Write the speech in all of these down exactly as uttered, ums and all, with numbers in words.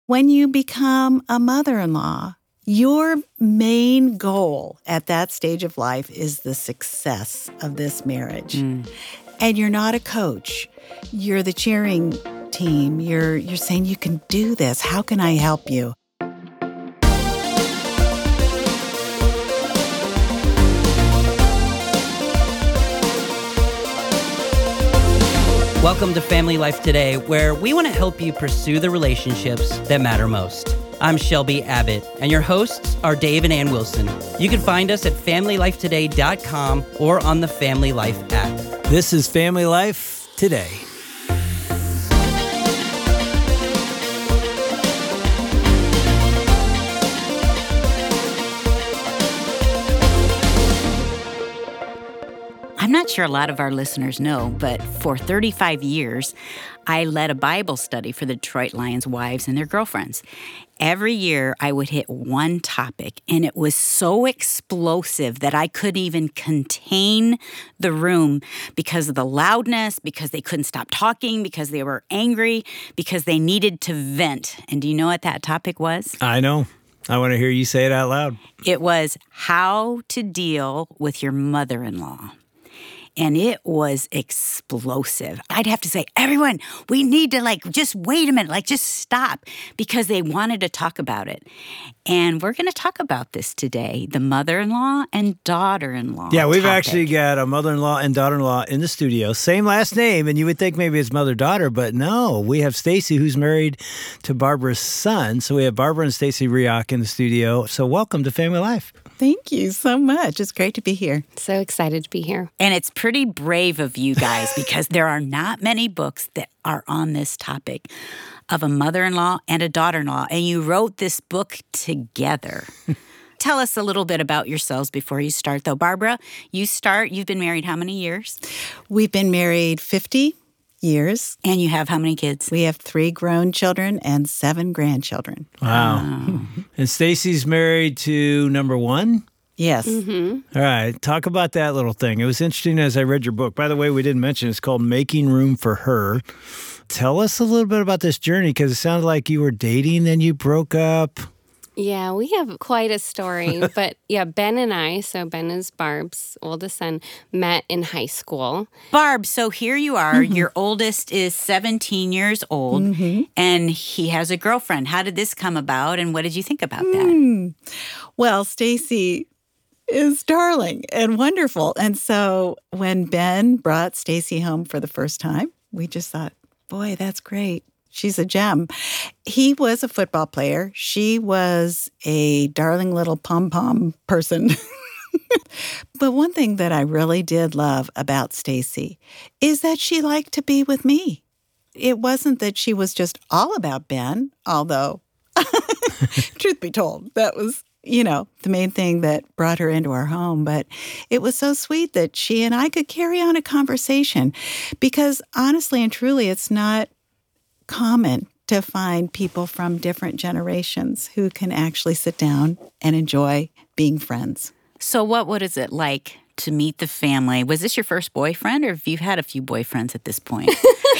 When you become a mother-in-law, your main goal at that stage of life is the success of this marriage. Mm. And you're not a coach. You're the cheering team. You're you're saying you can do this. How can I help you? Welcome to Family Life Today, where we want to help you pursue the relationships that matter most. I'm Shelby Abbott, and your hosts are Dave and Ann Wilson. You can find us at family life today dot com or on the Family Life app. This is Family Life Today. I'm not sure a lot of our listeners know, but for thirty-five years, I led a Bible study for the Detroit Lions wives and their girlfriends. Every year, I would hit one topic, and it was so explosive that I couldn't even contain the room because of the loudness, because they couldn't stop talking, because they were angry, because they needed to vent. And do you know what that topic was? I know. I want to hear you say it out loud. It was how to deal with your mother-in-law. And it was explosive. I'd have to say, everyone, we need to like, just wait a minute, like just stop, because they wanted to talk about it. And we're going to talk about this today, the mother-in-law and daughter-in-law Yeah, we've topic. actually got a mother-in-law and daughter-in-law in the studio. Same last name, and you would think maybe it's mother-daughter, but no. We have Stacy, who's married to Barbara's son. So we have Barbara and Stacy Rioch in the studio. So welcome to Family Life. Thank you so much. It's great to be here. So excited to be here. And it's pretty brave of you guys because there are not many books that are on this topic of a mother-in-law and a daughter-in-law. And you wrote this book together. Tell us a little bit about yourselves before you start, though. Barbara, you start. You've been married how many years? We've been married fifty years. And you have how many kids? We have three grown children and seven grandchildren. Wow. Oh. And Stacy's married to number one? Yes. Mm-hmm. All right. Talk about that little thing. It was interesting as I read your book. By the way, we didn't mention it's called Making Room for Her. Tell us a little bit about this journey, because it sounded like you were dating, then you broke up. Yeah, we have quite a story. But yeah, Ben and I, so Ben is Barb's oldest son, met in high school. Barb, so here you are. Mm-hmm. Your oldest is seventeen years old, mm-hmm. and he has a girlfriend. How did this come about, and what did you think about mm. that? Well, Stacy is darling and wonderful. And so when Ben brought Stacy home for the first time, we just thought, boy, that's great. She's a gem. He was a football player. She was a darling little pom-pom person. But one thing that I really did love about Stacy is that she liked to be with me. It wasn't that she was just all about Ben, although, truth be told, that was, you know, the main thing that brought her into our home. But it was so sweet that she and I could carry on a conversation because honestly and truly, it's not common to find people from different generations who can actually sit down and enjoy being friends. So what what is it like to meet the family? Was this your first boyfriend, or have you had a few boyfriends at this point?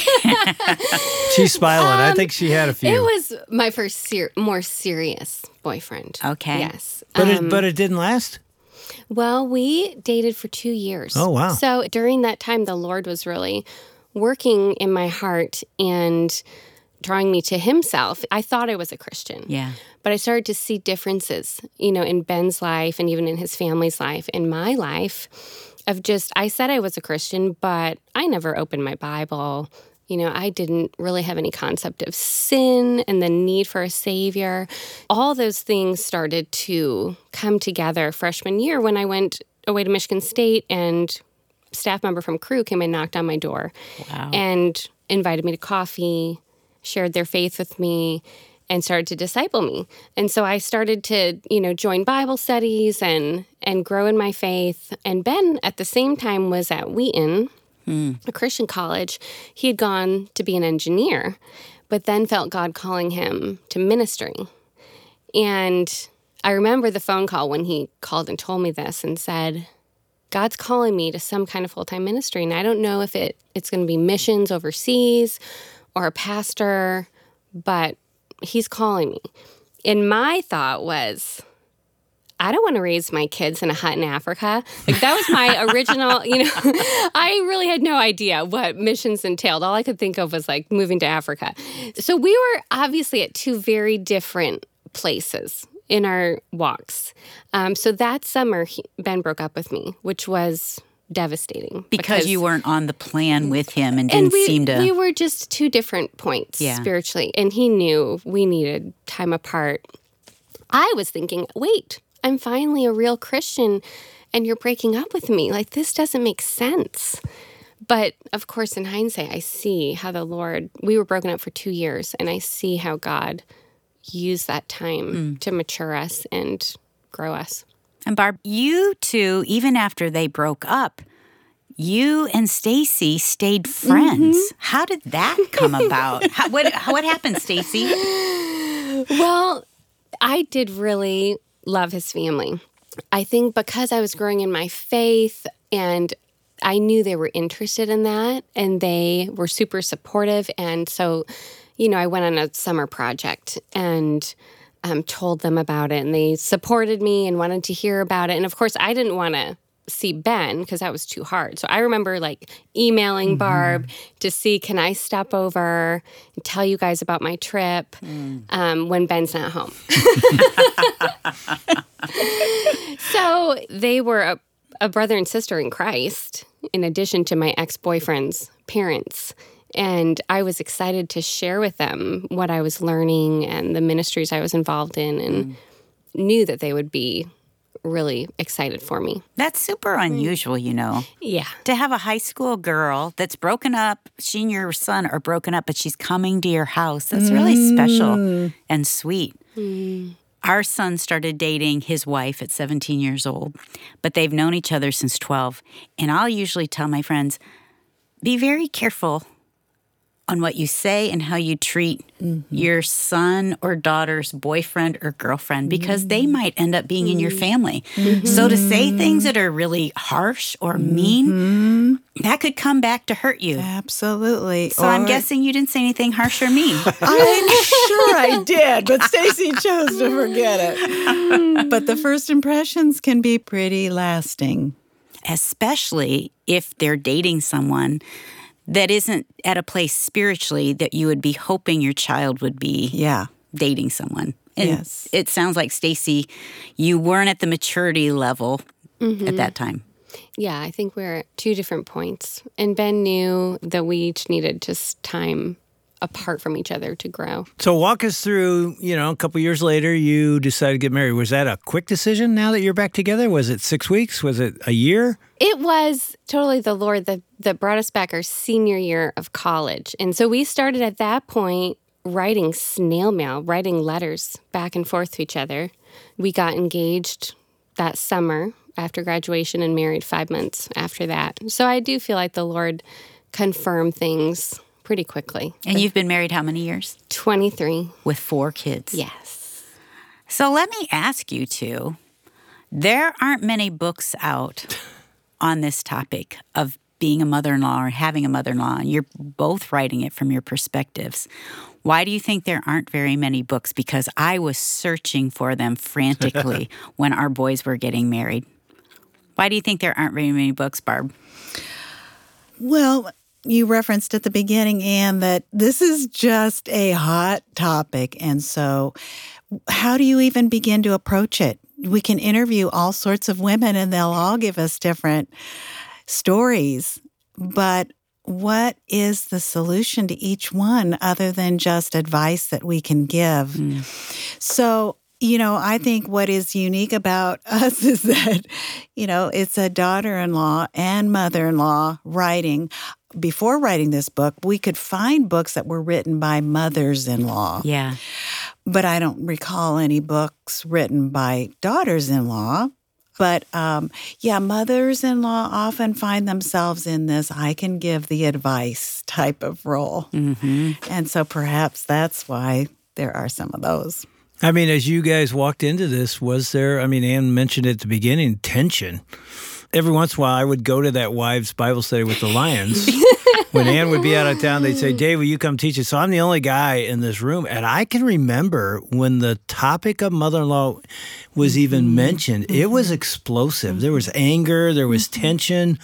She's smiling. Um, I think she had a few. It was my first ser- more serious boyfriend. Okay. Yes. But, um, it, but it didn't last? Well, we dated for two years. Oh, wow. So during that time, the Lord was really working in my heart and drawing me to himself. I thought I was a Christian. Yeah. But I started to see differences, you know, in Ben's life and even in his family's life, in my life, of just, I said I was a Christian, but I never opened my Bible. You know, I didn't really have any concept of sin and the need for a Savior. All those things started to come together freshman year when I went away to Michigan State, and a staff member from Crew came and knocked on my door. Wow. And invited me to coffee, shared their faith with me, and started to disciple me. And so I started to, you know, join Bible studies and and grow in my faith. And Ben, at the same time, was at Wheaton, hmm. a Christian college. He had gone to be an engineer, but then felt God calling him to ministry. And I remember the phone call when he called and told me this and said, God's calling me to some kind of full-time ministry, and I don't know if it it's going to be missions overseas or a pastor, but he's calling me. And my thought was, I don't want to raise my kids in a hut in Africa. Like, that was my original, you know, I really had no idea what missions entailed. All I could think of was like moving to Africa. So we were obviously at two very different places in our walks. Um, so that summer, he, Ben broke up with me, which was devastating. Because, because you weren't on the plan with him and didn't and we, seem to... we were just two different points yeah. spiritually. And he knew we needed time apart. I was thinking, wait, I'm finally a real Christian and you're breaking up with me. Like, this doesn't make sense. But of course, in hindsight, I see how the Lord, we were broken up for two years, and I see how God used that time mm. to mature us and grow us. And Barb, you two, even after they broke up, you and Stacy stayed friends. Mm-hmm. How did that come about? How, what, what happened, Stacy? Well, I did really love his family. I think because I was growing in my faith and I knew they were interested in that and they were super supportive. And so, you know, I went on a summer project and um, told them about it, and they supported me and wanted to hear about it. And of course, I didn't want to see Ben because that was too hard. So I remember like emailing mm-hmm. Barb to see, can I stop over and tell you guys about my trip mm. um, when Ben's not home. So they were a, a brother and sister in Christ, in addition to my ex-boyfriend's parents. And I was excited to share with them what I was learning and the ministries I was involved in, and mm. knew that they would be really excited for me. That's super unusual, you know. Yeah. To have a high school girl that's broken up, she and your son are broken up, but she's coming to your house. That's really mm. special and sweet. Mm. Our son started dating his wife at seventeen years old, but they've known each other since twelve. And I'll usually tell my friends, be very careful on what you say and how you treat mm-hmm. your son or daughter's boyfriend or girlfriend, because mm-hmm. they might end up being mm-hmm. in your family. Mm-hmm. So to say things that are really harsh or mean, mm-hmm. that could come back to hurt you. Absolutely. So or... I'm guessing you didn't say anything harsh or mean. I'm sure I did, but Stacy chose to forget it. But the first impressions can be pretty lasting. Especially if they're dating someone that isn't at a place spiritually that you would be hoping your child would be yeah. dating someone. And yes. it sounds like, Stacy, you weren't at the maturity level mm-hmm. at that time. Yeah, I think we're at two different points. And Ben knew that we each needed just time apart from each other to grow. So walk us through, you know, a couple years later, you decided to get married. Was that a quick decision now that you're back together? Was it six weeks? Was it a year? It was totally the Lord that, that brought us back our senior year of college. And so we started at that point writing snail mail, writing letters back and forth to each other. We got engaged that summer after graduation and married five months after that. So I do feel like the Lord confirmed things pretty quickly. And you've been married how many years? twenty-three. With four kids. Yes. So let me ask you two, there aren't many books out on this topic of being a mother-in-law or having a mother-in-law, and you're both writing it from your perspectives. Why do you think there aren't very many books? Because I was searching for them frantically when our boys were getting married. Why do you think there aren't very many books, Barb? Well, you referenced at the beginning, Anne, that this is just a hot topic. And so how do you even begin to approach it? We can interview all sorts of women and they'll all give us different stories. But what is the solution to each one other than just advice that we can give? Mm. So, you know, I think what is unique about us is that, you know, it's a daughter-in-law and mother-in-law writing. Before writing this book, we could find books that were written by mothers-in-law. Yeah. But I don't recall any books written by daughters-in-law. But, um, yeah, mothers-in-law often find themselves in this I can give the advice type of role. Mm-hmm. And so perhaps that's why there are some of those. I mean, as you guys walked into this, was there, I mean, Anne mentioned at the beginning, tension. Every once in a while, I would go to that wives' Bible study with the Lions. When Ann would be out of town, they'd say, Dave, will you come teach us? So I'm the only guy in this room. And I can remember when the topic of mother-in-law was even mm-hmm. mentioned, mm-hmm. it was explosive. Mm-hmm. There was anger, there was mm-hmm. tension.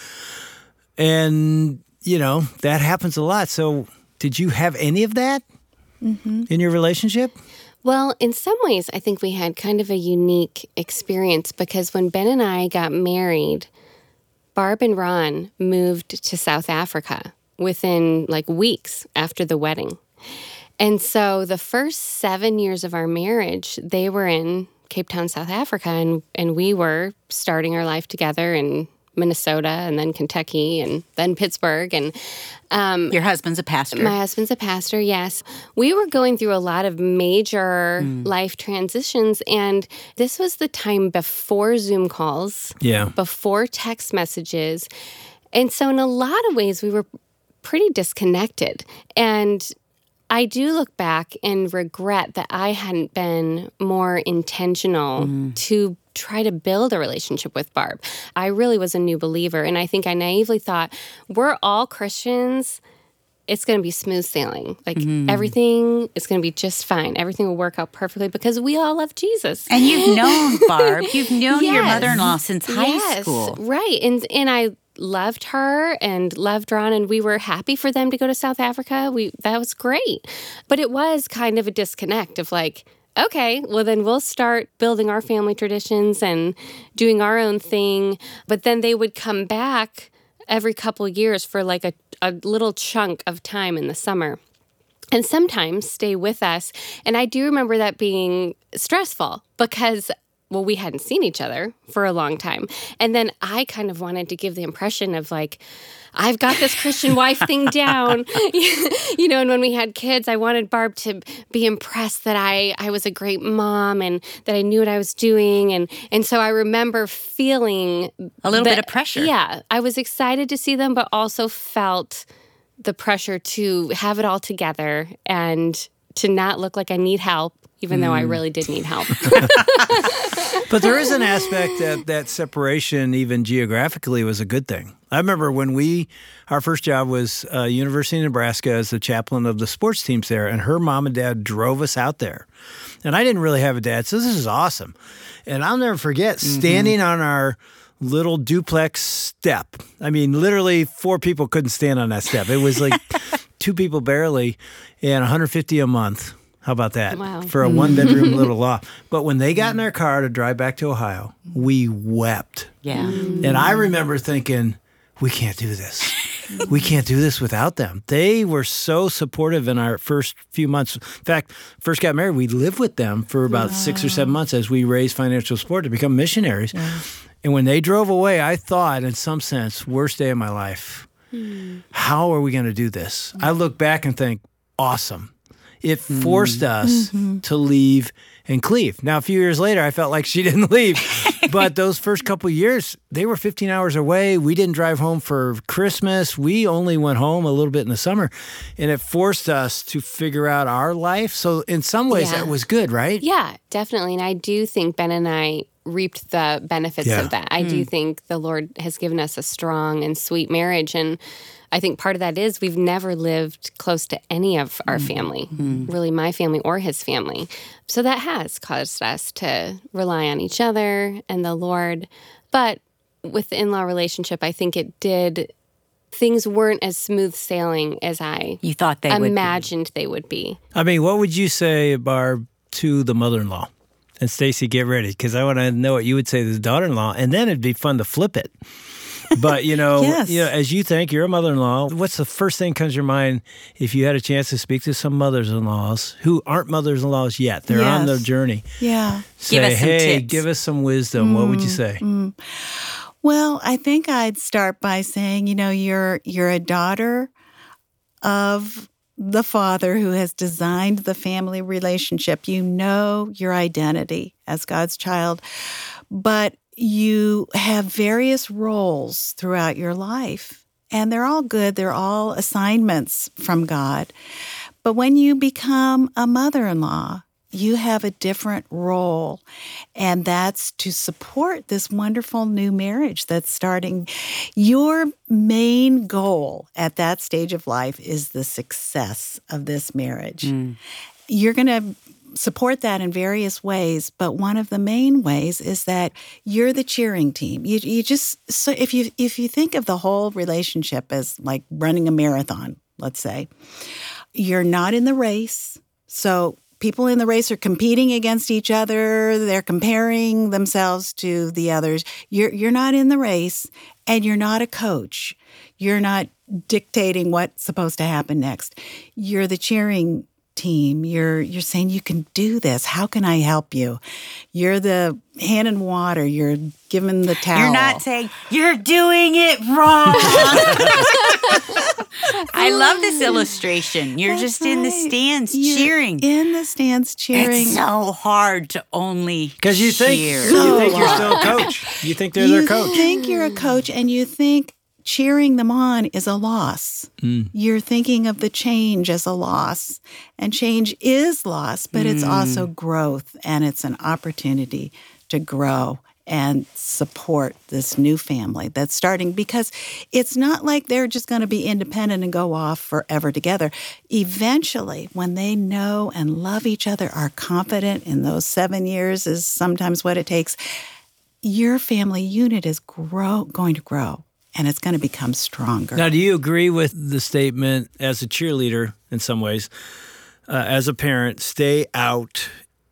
And, you know, that happens a lot. So did you have any of that mm-hmm. in your relationship? Well, in some ways, I think we had kind of a unique experience because when Ben and I got married, Barb and Ron moved to South Africa within like weeks after the wedding. And so the first seven years of our marriage, they were in Cape Town, South Africa, and, and we were starting our life together in Minnesota and then Kentucky and then Pittsburgh. And um, your husband's a pastor. My husband's a pastor, yes. We were going through a lot of major mm. life transitions, and this was the time before Zoom calls, yeah, before text messages. And so in a lot of ways, we were pretty disconnected. And I do look back and regret that I hadn't been more intentional mm. to try to build a relationship with Barb. I really was a new believer, and I think I naively thought, we're all Christians. It's going to be smooth sailing. Like, mm-hmm. everything is going to be just fine. Everything will work out perfectly because we all love Jesus. And you've known Barb. You've known yes. your mother-in-law since high yes. school. Right. And and I loved her and loved Ron, and we were happy for them to go to South Africa. We That was great. But it was kind of a disconnect of like, okay, well, then we'll start building our family traditions and doing our own thing. But then they would come back every couple years for like a, a little chunk of time in the summer and sometimes stay with us. And I do remember that being stressful because, well, we hadn't seen each other for a long time. And then I kind of wanted to give the impression of like, I've got this Christian wife thing down. You know, and when we had kids, I wanted Barb to be impressed that I, I was a great mom and that I knew what I was doing. And, and so I remember feeling a little that, bit of pressure. Yeah. I was excited to see them, but also felt the pressure to have it all together and to not look like I need help, even mm. though I really did need help. But there is an aspect that that separation, even geographically, was a good thing. I remember when we, our first job was uh, University of Nebraska as the chaplain of the sports teams there, and her mom and dad drove us out there. And I didn't really have a dad, so this is awesome. And I'll never forget mm-hmm. standing on our little duplex step. I mean, literally four people couldn't stand on that step. It was like two people barely, and one hundred fifty dollars a month. How about that? Wow. For a one-bedroom little loft. But when they got in their car to drive back to Ohio, we wept. Yeah. And I remember thinking, we can't do this. We can't do this without them. They were so supportive in our first few months. In fact, first got married, we lived with them for about wow. six or seven months as we raised financial support to become missionaries. Yeah. And when they drove away, I thought, in some sense, worst day of my life. Hmm. How are we going to do this? Hmm. I look back and think, awesome. It forced us mm-hmm. to leave and cleave. Now, a few years later, I felt like she didn't leave. But those first couple of years, they were fifteen hours away. We didn't drive home for Christmas. We only went home a little bit in the summer. And it forced us to figure out our life. So in some ways, yeah. that was good, right? Yeah, definitely. And I do think Ben and I reaped the benefits yeah. of that. I mm. do think the Lord has given us a strong and sweet marriage. And I think part of that is we've never lived close to any of our mm. family, mm. really my family or his family. So that has caused us to rely on each other and the Lord. But with the in-law relationship, I think it did, things weren't as smooth sailing as I you thought they imagined would be. they would be. I mean, what would you say, Barb, to the mother-in-law? And Stacy, get ready, because I want to know what you would say to the daughter-in-law, and then it'd be fun to flip it. But, you know, yes. you know, as you think, you're a mother-in-law, what's the first thing that comes to your mind if you had a chance to speak to some mothers-in-laws who aren't mothers-in-laws yet? They're yes. on their journey. Yeah. Say, give us some hey, tips. give us some wisdom. Mm, what would you say? Mm. Well, I think I'd start by saying, you know, you're you're a daughter of the Father who has designed the family relationship. You know your identity as God's child, but you have various roles throughout your life, and they're all good. They're all assignments from God. But when you become a mother-in-law, you have a different role, and that's to support this wonderful new marriage that's starting. Your main goal at that stage of life is the success of this marriage. Mm. You're going to support that in various ways, but one of the main ways is that you're the cheering team. You you just so if you if you think of the whole relationship as like running a marathon, let's say, you're not in the race. So people in the race are competing against each other. They're comparing themselves to the others. You're you're not in the race, and you're not a coach. You're not dictating what's supposed to happen next. You're the cheering team. You're you're saying you can do this. How can I help you? You're the hand in water. You're giving the towel. You're not saying you're doing it wrong. I love this illustration. You're That's just right. in the stands You're cheering. In the stands cheering. It's so hard to only Because you think, cheer. you think you're still a coach. You think they're you their coach. You think you're a coach, and you think cheering them on is a loss. Mm. You're thinking of the change as a loss. And change is loss, but mm. it's also growth, and it's an opportunity to grow and support this new family that's starting, because it's not like they're just going to be independent and go off forever together. Eventually, when they know and love each other, are confident in those seven years is sometimes what it takes, your family unit is grow going to grow. And it's going to become stronger. Now, do you agree with the statement as a cheerleader in some ways, uh, as a parent, stay out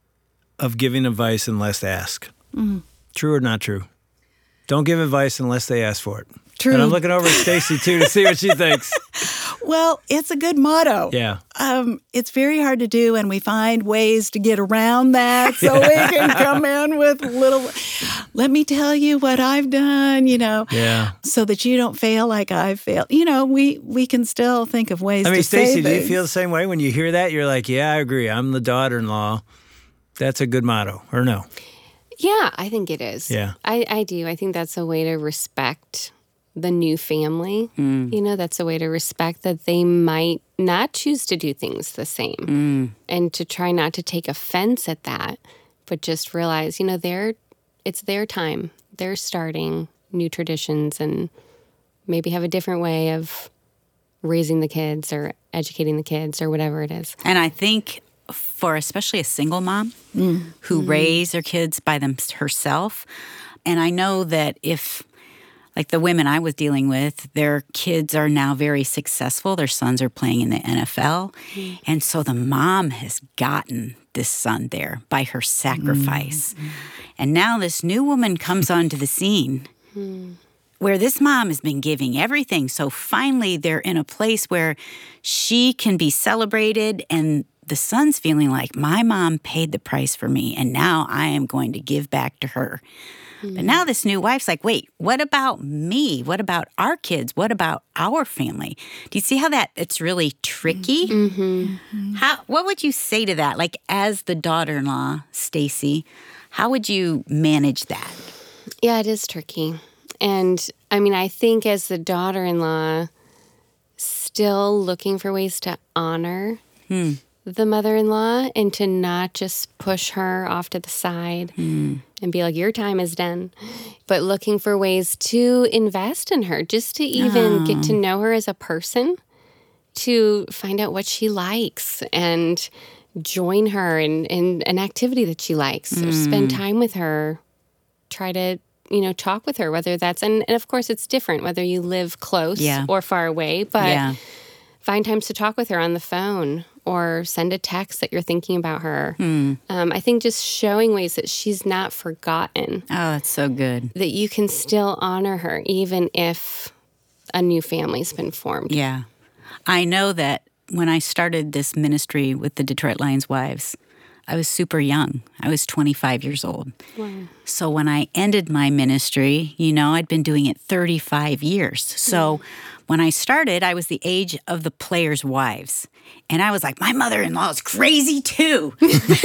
of giving advice unless asked? Mm-hmm. True or not true? Don't give advice unless they ask for it. True. And I'm looking over at Stacy, too, to see what she thinks. Well, it's a good motto. Yeah. Um, it's very hard to do, and we find ways to get around that so we can come in with little, let me tell you what I've done, you know, yeah. so that you don't fail like I've failed. You know, we, we can still think of ways I mean, to say Stacy, do you things. feel the same way when you hear that? You're like, yeah, I agree. I'm the daughter-in-law. That's a good motto, or no? Yeah, I think it is. Yeah. I, I do. I think that's a way to respect the new family. Mm. You know, that's a way to respect that they might not choose to do things the same. Mm. And to try not to take offense at that, but just realize, you know, they're, it's their time. They're starting new traditions and maybe have a different way of raising the kids or educating the kids or whatever it is. And I think for especially a single mom mm. who mm. raised their kids by them herself, and I know that if, like the women I was dealing with, their kids are now very successful. Their sons are playing in the N F L. Mm. And so the mom has gotten this son there by her sacrifice. Mm. And now this new woman comes onto the scene mm. where this mom has been giving everything. So finally they're in a place where she can be celebrated, and the son's feeling like, my mom paid the price for me, and now I am going to give back to her. Mm. But now this new wife's like, wait, what about me? What about our kids? What about our family? Do you see how that it's really tricky? Mm-hmm. Mm-hmm. How? What would you say to that? Like, as the daughter-in-law, Stacy, how would you manage that? Yeah, it is tricky. And I mean, I think as the daughter-in-law, still looking for ways to honor hmm. the mother-in-law and to not just push her off to the side hmm. and be like, your time is done, but looking for ways to invest in her, just to even oh. get to know her as a person, to find out what she likes and join her in, in an activity that she likes mm. or spend time with her, try to, you know, talk with her, whether that's, and, and of course it's different whether you live close yeah. or far away, but yeah. find times to talk with her on the phone or send a text that you're thinking about her. Hmm. Um, I think just showing ways that she's not forgotten. Oh, that's so good. That you can still honor her even if a new family's been formed. Yeah. I know that when I started this ministry with the Detroit Lions Wives, I was super young. I was twenty-five years old. Wow. So when I ended my ministry, you know, I'd been doing it thirty-five years. So mm. when I started, I was the age of the players' wives. And I was like, my mother-in-law is crazy too.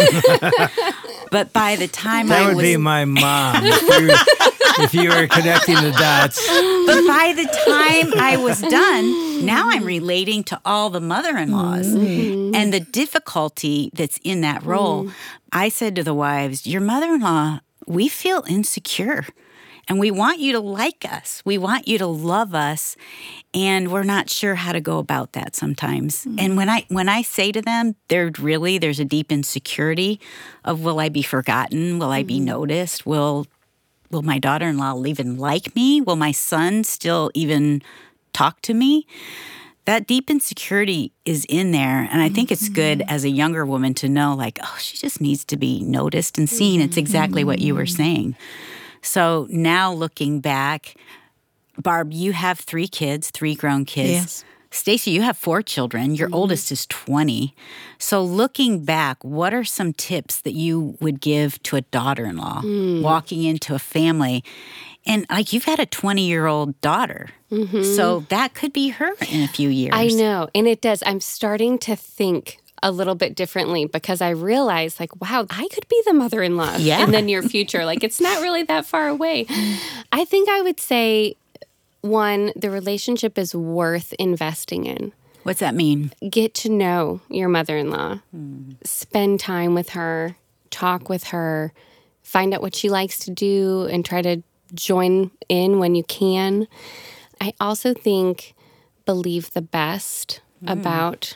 But by the time that I was... That would be my mom if you, were, if you were connecting the dots. But by the time I was done, now I'm relating to all the mother-in-laws Mm-hmm. and the difficulty that's in that role. Mm. I said to the wives, your mother-in-law, we feel insecure and we want you to like us. We want you to love us. And we're not sure how to go about that sometimes. Mm. And when I when I say to them, there really, there's a deep insecurity of, will I be forgotten? Will I be noticed? Will will my daughter-in-law even like me? Will my son still even talk to me? That deep insecurity is in there. And I think it's good as a younger woman to know, like, oh, she just needs to be noticed and seen. It's exactly what you were saying. So now looking back, Barb, you have three kids, three grown kids. Yes. Stacy, you have four children. Your mm-hmm. oldest is twenty. So looking back, what are some tips that you would give to a daughter-in-law mm. walking into a family? And like, you've had a twenty-year-old daughter. Mm-hmm. So that could be her in a few years. I know. And it does. I'm starting to think a little bit differently because I realized, like, wow, I could be the mother-in-law yeah. in the near future. Like, it's not really that far away. I think I would say, one, the relationship is worth investing in. What's that mean? Get to know your mother-in-law. Mm. Spend time with her. Talk with her. Find out what she likes to do and try to join in when you can. I also think believe the best mm. about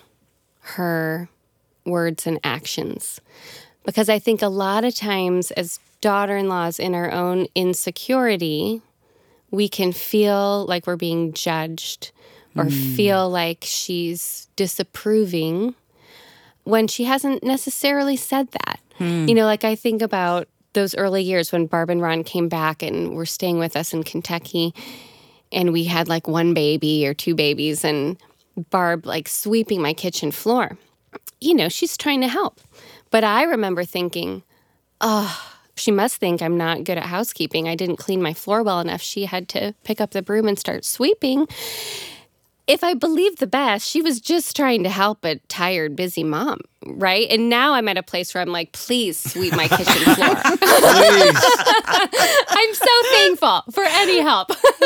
her words and actions. Because I think a lot of times as daughter-in-laws in our own insecurity, we can feel like we're being judged or mm. feel like she's disapproving when she hasn't necessarily said that. Mm. You know, like I think about those early years when Barb and Ron came back and were staying with us in Kentucky, and we had like one baby or two babies, and Barb like sweeping my kitchen floor. You know, she's trying to help. But I remember thinking, oh, she must think I'm not good at housekeeping. I didn't clean my floor well enough. She had to pick up the broom and start sweeping. If I believed the best, she was just trying to help a tired, busy mom, right? And now I'm at a place where I'm like, please sweep my kitchen floor. I'm so thankful for any help.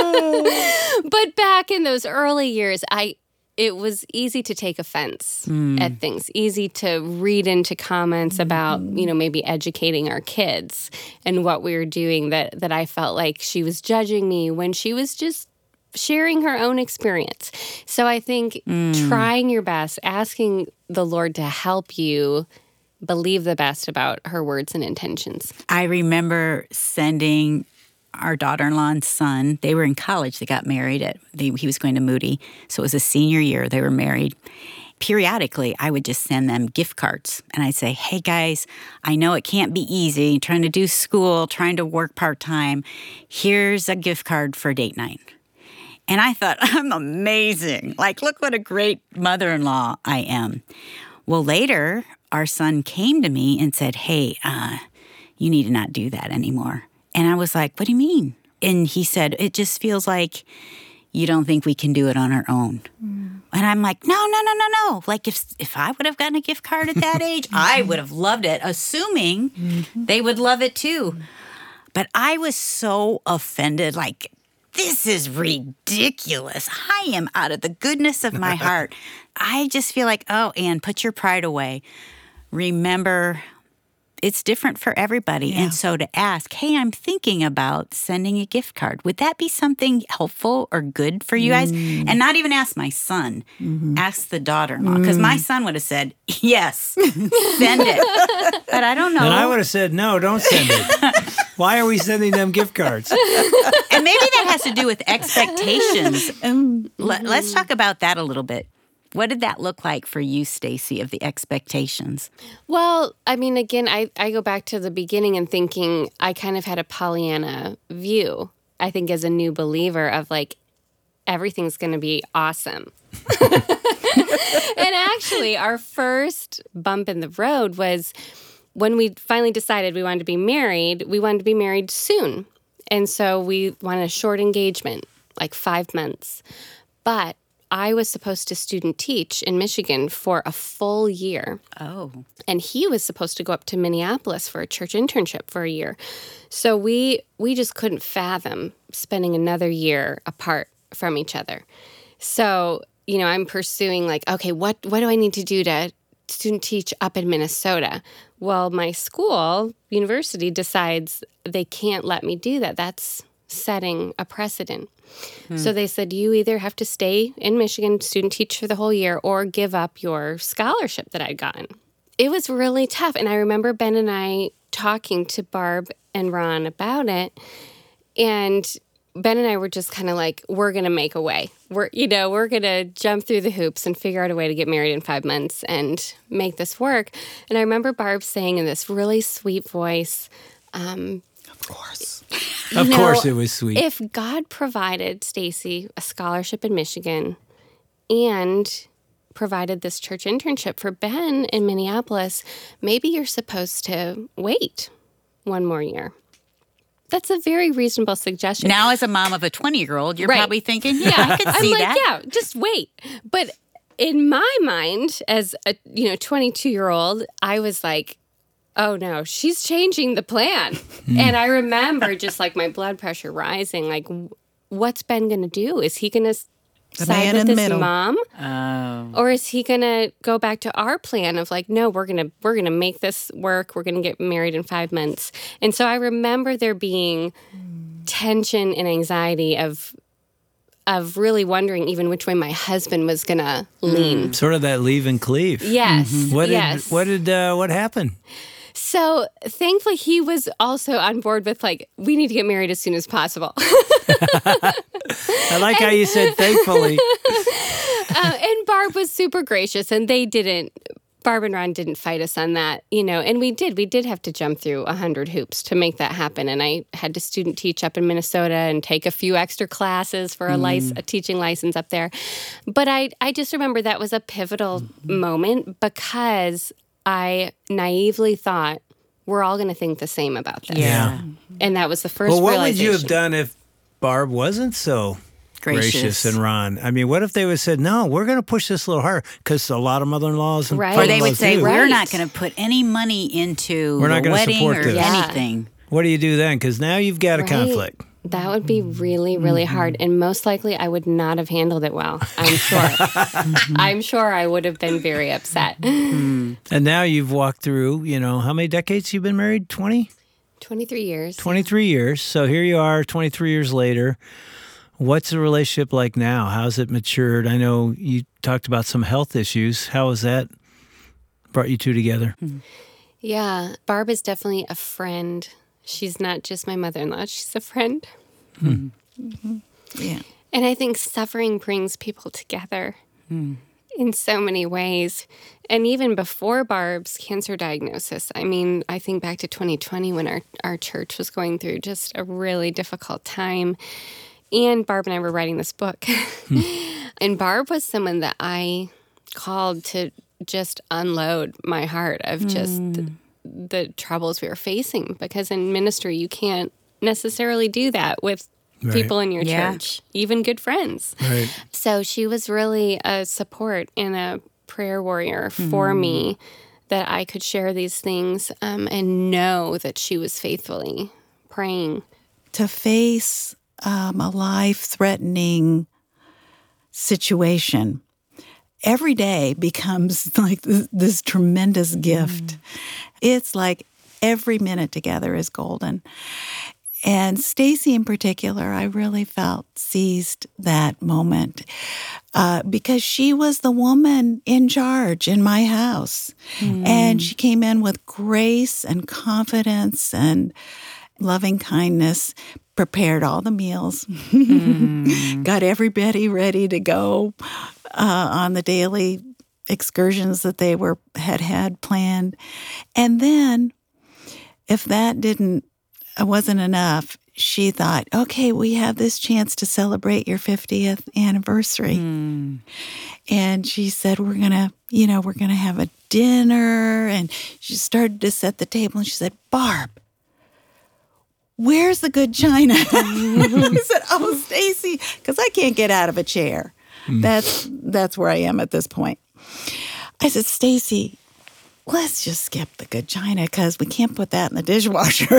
But back in those early years, I it was easy to take offense mm. at things, easy to read into comments about, you know, maybe educating our kids and what we were doing, that that I felt like she was judging me when she was just sharing her own experience. So I think mm. trying your best, asking the Lord to help you believe the best about her words and intentions. I remember sending our daughter-in-law and son, they were in college. They got married. At they, he was going to Moody. So it was a senior year. They were married. Periodically, I would just send them gift cards. And I'd say, hey, guys, I know it can't be easy, trying to do school, trying to work part-time. Here's a gift card for date night. And I thought, I'm amazing. Like, look what a great mother-in-law I am. Well, later, our son came to me and said, hey, uh, you need to not do that anymore. And I was like, what do you mean? And he said, it just feels like you don't think we can do it on our own. Mm. And I'm like, no, no, no, no, no. Like, if if I would have gotten a gift card at that age, I would have loved it, assuming mm-hmm. they would love it too. But I was so offended, like, this is ridiculous. I am out of the goodness of my heart. I just feel like, oh, Ann, put your pride away. Remember, it's different for everybody. Yeah. And so to ask, hey, I'm thinking about sending a gift card. Would that be something helpful or good for you guys? Mm. And not even ask my son. Mm-hmm. Ask the daughter-in-law. Because mm. my son would have said, yes, send it. But I don't know. And I would have said, no, don't send it. Why are we sending them gift cards? And maybe that has to do with expectations. Um, Let, let's talk about that a little bit. What did that look like for you, Stacy, of the expectations? Well, I mean, again, I, I go back to the beginning and thinking I kind of had a Pollyanna view, I think, as a new believer of like, everything's going to be awesome. And actually, our first bump in the road was when we finally decided we wanted to be married, we wanted to be married soon. And so we wanted a short engagement, like five months. But I was supposed to student teach in Michigan for a full year. Oh. And he was supposed to go up to Minneapolis for a church internship for a year. So we we just couldn't fathom spending another year apart from each other. So you know, I'm pursuing like, okay, what, what do I need to do to student teach up in Minnesota? Well, my school, university, decides they can't let me do that. That's setting a precedent. Hmm. So they said, you either have to stay in Michigan, student teach for the whole year, or give up your scholarship that I'd gotten. It was really tough. And I remember Ben and I talking to Barb and Ron about it. And Ben and I were just kind of like, we're going to make a way. We're, you know, we're going to jump through the hoops and figure out a way to get married in five months and make this work. And I remember Barb saying in this really sweet voice, um, of course. Of know, course it was sweet. If God provided Stacy a scholarship in Michigan and provided this church internship for Ben in Minneapolis, maybe you're supposed to wait one more year. That's a very reasonable suggestion. Now, as a mom of a twenty-year-old, you're Right. probably thinking, yeah, I could see I'm like, that. yeah, just wait. But in my mind, as a you know twenty-two-year-old, I was like, oh no, she's changing the plan. Mm. And I remember just like my blood pressure rising. Like, what's Ben going to do? Is he going to side with this mom, oh. or is he going to go back to our plan of like, no, we're gonna we're gonna make this work. We're gonna get married in five months. And so I remember there being tension and anxiety of of really wondering even which way my husband was gonna lean. Mm. Sort of that leave and cleave. Yes. Mm-hmm. What did yes. what did uh, what happened? So thankfully, he was also on board with like, we need to get married as soon as possible. I like and, how you said thankfully. uh, and Barb was super gracious, and they didn't. Barb and Ron didn't fight us on that, you know. And we did. We did have to jump through a hundred hoops to make that happen. And I had to student teach up in Minnesota and take a few extra classes for a, mm. lic- a teaching license up there. But I, I just remember that was a pivotal mm-hmm. moment because I naively thought we're all going to think the same about this. Yeah. And that was the first well, what realization. would you have done if Barb wasn't so gracious, gracious and Ron? I mean, what if they would have said, no, we're going to push this a little harder? Because a lot of mother-in-laws and right. Or they would say, do. we're right. not going to put any money into we're not the wedding support or this. anything. Yeah. What do you do then? Because now you've got right. a conflict. That would be really, really mm-hmm. hard. And most likely I would not have handled it well, I'm sure. I'm sure I would have been very upset. Mm-hmm. And now you've walked through, you know, how many decades you've been married? twenty? twenty-three years. twenty-three years. So here you are twenty-three years later. What's the relationship like now? How's it matured? I know you talked about some health issues. How has that brought you two together? Yeah, Barb is definitely a friend. She's not just my mother-in-law. She's a friend. Hmm. Mm-hmm. Yeah. And I think suffering brings people together mm. in so many ways. And even before Barb's cancer diagnosis, I mean, I think back to twenty twenty when our, our church was going through just a really difficult time. And Barb and I were writing this book. Hmm. And Barb was someone that I called to just unload my heart of just... Mm. the troubles we were facing, because in ministry you can't necessarily do that with right. people in your yeah. church, even good friends. Right. So she was really a support and a prayer warrior for mm. me, that I could share these things um, and know that she was faithfully praying. To face um, a life-threatening situation every day becomes like this, this tremendous gift. Mm. It's like every minute together is golden. And Stacy in particular, I really felt seized that moment uh, because she was the woman in charge in my house. Mm. And she came in with grace and confidence and loving kindness, prepared all the meals, mm. got everybody ready to go uh, on the daily excursions that they were had had planned. And then if that didn't wasn't enough, she thought, okay, we have this chance to celebrate your fiftieth anniversary. Mm. And she said, we're going to, you know, we're going to have a dinner. And she started to set the table and she said, Barb, where's the good china? I said, oh, Stacy, because I can't get out of a chair. Mm. That's that's where I am at this point. I said, Stacy, let's just skip the good china because we can't put that in the dishwasher.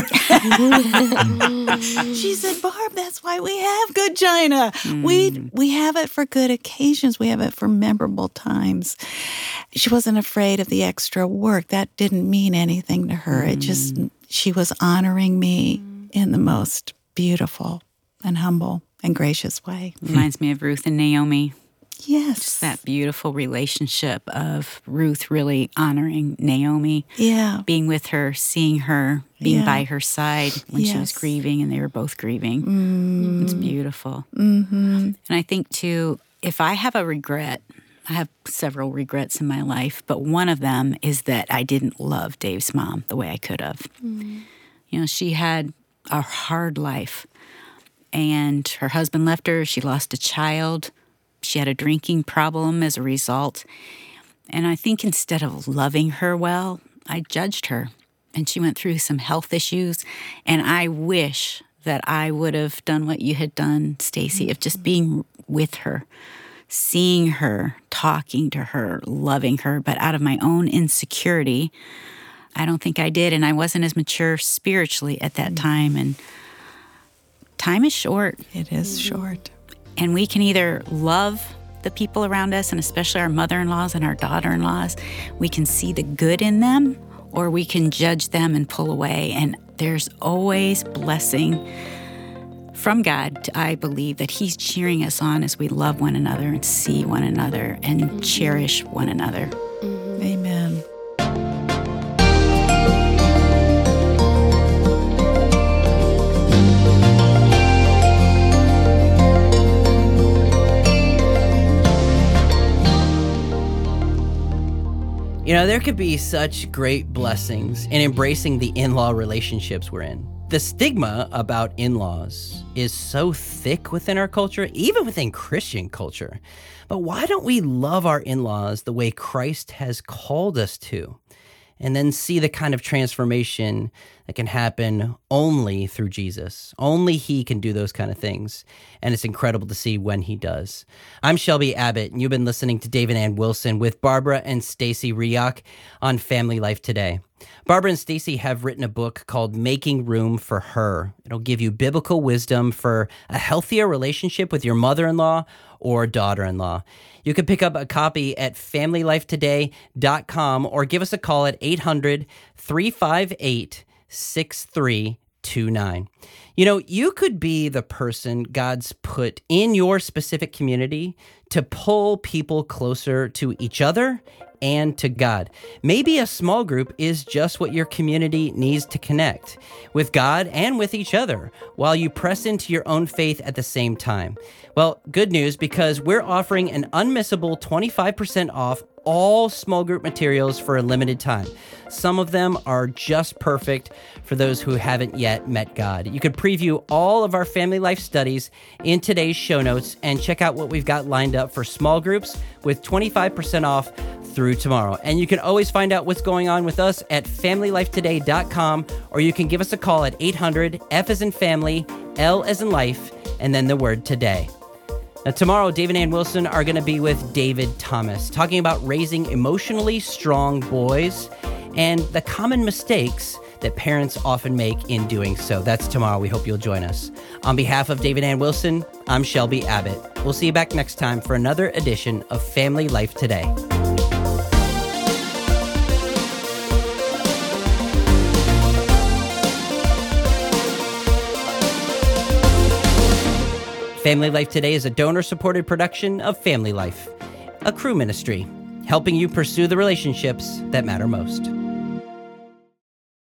She said, Barb, that's why we have good china. Mm. We we have it for good occasions. We have it for memorable times. She wasn't afraid of the extra work. That didn't mean anything to her. Mm. It just, she was honoring me in the most beautiful and humble and gracious way. Reminds me of Ruth and Naomi. Yes. Just that beautiful relationship of Ruth really honoring Naomi. Yeah. Being with her, seeing her, being yeah. by her side when yes. she was grieving and they were both grieving. Mm. It's beautiful. Mm-hmm. And I think, too, if I have a regret, I have several regrets in my life, but one of them is that I didn't love Dave's mom the way I could have. Mm. You know, she had a hard life, and her husband left her. She lost a child. She had a drinking problem as a result. And I think instead of loving her well, I judged her. And she went through some health issues. And I wish that I would have done what you had done, Stacy, of just being with her, seeing her, talking to her, loving her. But out of my own insecurity, I don't think I did. And I wasn't as mature spiritually at that time. And time is short. It is short. And we can either love the people around us, and especially our mother-in-laws and our daughter-in-laws. We can see the good in them, or we can judge them and pull away. And there's always blessing from God. I believe that He's cheering us on as we love one another and see one another and mm-hmm. cherish one another. Mm-hmm. Amen. You know, there could be such great blessings in embracing the in-law relationships we're in. The stigma about in-laws is so thick within our culture, even within Christian culture. But why don't we love our in-laws the way Christ has called us to? And then see the kind of transformation that can happen only through Jesus. Only He can do those kind of things. And it's incredible to see when He does. I'm Shelby Abbott, and you've been listening to Dave and Ann Wilson with Barbara and Stacy Riach on Family Life Today. Barbara and Stacy have written a book called Making Room for Her. It'll give you biblical wisdom for a healthier relationship with your mother-in-law or daughter-in-law. You can pick up a copy at family life today dot com or give us a call at eight hundred, three five eight, six three two nine. You know, you could be the person God's put in your specific community to pull people closer to each other and to God. Maybe a small group is just what your community needs to connect with God and with each other while you press into your own faith at the same time. Well, good news, because we're offering an unmissable twenty-five percent off all small group materials for a limited time. Some of them are just perfect for those who haven't yet met God. You can preview all of our family life studies in today's show notes and check out what we've got lined up for small groups with twenty-five percent off through tomorrow. And you can always find out what's going on with us at family life today dot com, or you can give us a call at eight hundred, F as in family, L as in life, and then the word today. Now, tomorrow, Dave and Ann Wilson are going to be with David Thomas, talking about raising emotionally strong boys and the common mistakes that parents often make in doing so. That's tomorrow. We hope you'll join us. On behalf of Dave and Ann Wilson, I'm Shelby Abbott. We'll see you back next time for another edition of Family Life Today. Family Life Today is a donor-supported production of Family Life, a Cru ministry, helping you pursue the relationships that matter most.